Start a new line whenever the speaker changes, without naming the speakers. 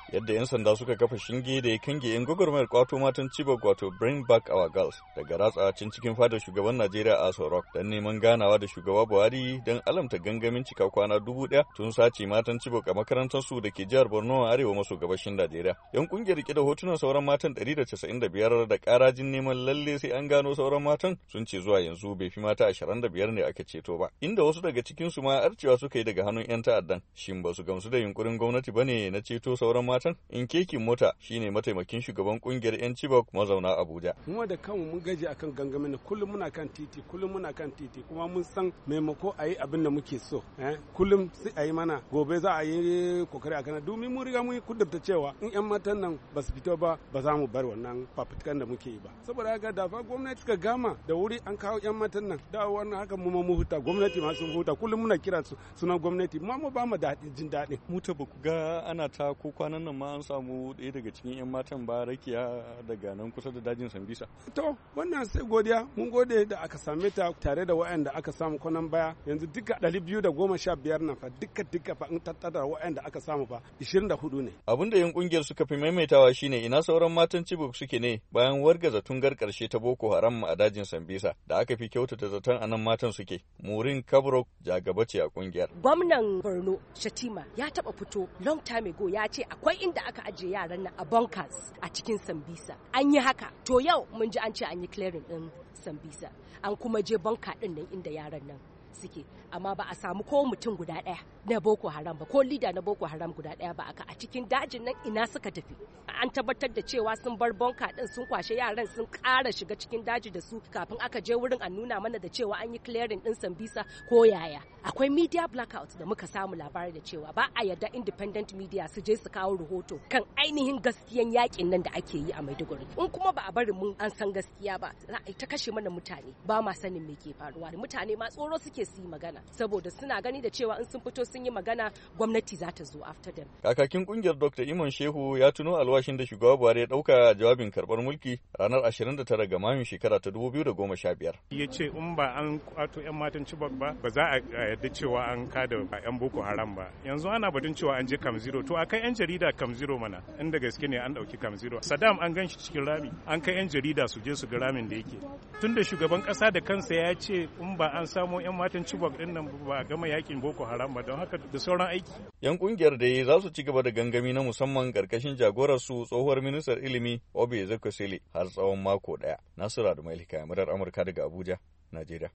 yadda 'yan sanda suka kafa shinge da ya kange 'yan gwagwarmayar kwato matan Chibok wato Bring Back Our Girls daga ratsa cikin fadar shugaban Najeriya Aso Rock don neman ganawa da shugaba Buhari don alamta gangamin cika kwana 1000 tun sace matan Chibok a makarantar su da ke jihar Borno a arewa maso gabashin Najeriya. 'Yan kungiyar rike da hotunan sauran matan 195 da karajin neman lalle sai an gano sauran matan sun ce zuwa yanzu bai fi mata 25 ne aka ceto ba, inda wasu daga cikin su ma arcewa suka yi daga hannun 'yan ta'addan. Shin ba su gamsu da yunkurin gwamnati bane na ceto sauran matan? In kekin mota shine mataimakin shugaban kungiyar 'yan Chibok mazauna Abuja.
Mu da kanmu mun gaji akan gangamin kullum muna kan titi kuma mun san maimako a yi abin da muke so. Kullum sai a yi mana gobe za a yi kokari a kana domin mun riga mun kudurta cewa in 'yan matan nan ba su fito ba za mu bar wannan fafutukan da muke yi ba. Saboda haka da fa gwamnati suka gama da wuri an kawo 'yan matan nan da wannan haka mu huta, gwamnati ma sun huta, kullum muna kira sunan gwamnati mu ba mu jin daɗi.
Mu ta baku ga ana ta ko kwanan nan ma an samu ɗaya daga cikin 'yan matan ba rakiya daga nan kusa da dajin Sambisa.
To wannan sai godiya, mun gode da aka same ta tare da waɗanda aka samu kwanan baya, yanzu duka 215 nan fa duka fa in tattara waɗanda aka samu fa 24 ne.
Abin da 'yan kungiyar suka fi maimaitawa shine ina sauran matan Chibok suke ne bayan wargaza tungar karshe ta Boko Haram a dajin Sambisa da aka fi kyautata zaton anan matan suke. Murin Kabrok jagaba ce a kungiyar.
Gwamnan Borno Shatima ya taba fito long time ago ya ce akwai inda aka ajiye yaran nan a bunkers a cikin Sambisa. An yi haka. To yau mun ji an ce an yi clearing din Sambisa. An kuma je bunker din nan inda yaran nan suke, amma ba a samu ko mutum guda ɗaya na Boko Haram ba, ko leader na Boko Haram guda ɗaya ba aka a cikin dajin nan ina suka tafi. An tabbatar da cewa sun bar bonka din sun kwashe yaran sun ƙara shiga cikin daji da su kafin aka je wurin an nuna mana da cewa an yi clearing din Sambisa ko yaya. Akwai media blackout da muka samu labari da cewa ba a yarda independent media su je su kawo rahoto kan ainihin gaskiyan yakin nan da ake yi a Maiduguri. In kuma ba a bari mun an san gaskiya ba, za a ta kashe mana mutane, ba ma sanin me ke faruwa. Mutane ma tsoro suke su yi magana saboda suna gani da cewa in sun fito sun yi magana gwamnati za ta zo after them.
Kakakin kungiyar Dr. Iman Shehu ya tuno alwashin da shugaba Buhari ya dauka jawabin karbar mulki ranar 29 ga Mayun shekara ta 2015.
Ya ce in ba an kwato 'yan matan Chibok ba za a yarda cewa an kada 'yan Boko Haram ba. Yanzu ana batun cewa an je Camp Zero, to akai 'yan jarida Camp Zero mana, inda gaske ne an dauki Camp Zero. Saddam an gan shi cikin rami, an kai 'yan jarida su je su ga ramin da yake. Tunda shugaban kasa da kansa ya ce in ba an samo 'yan matan Chibok din nan ba a gama yakin Boko Haram ba, don haka da sauran aiki.
'Yan kungiyar da za su ci gaba da gangami na musamman karkashin jagorar su tsohuwar ministar ilimi Obi Ezekwesili har tsawon mako daya. Nasiru Adamu Elhikaya, murar Amurka daga Abuja, Najeriya.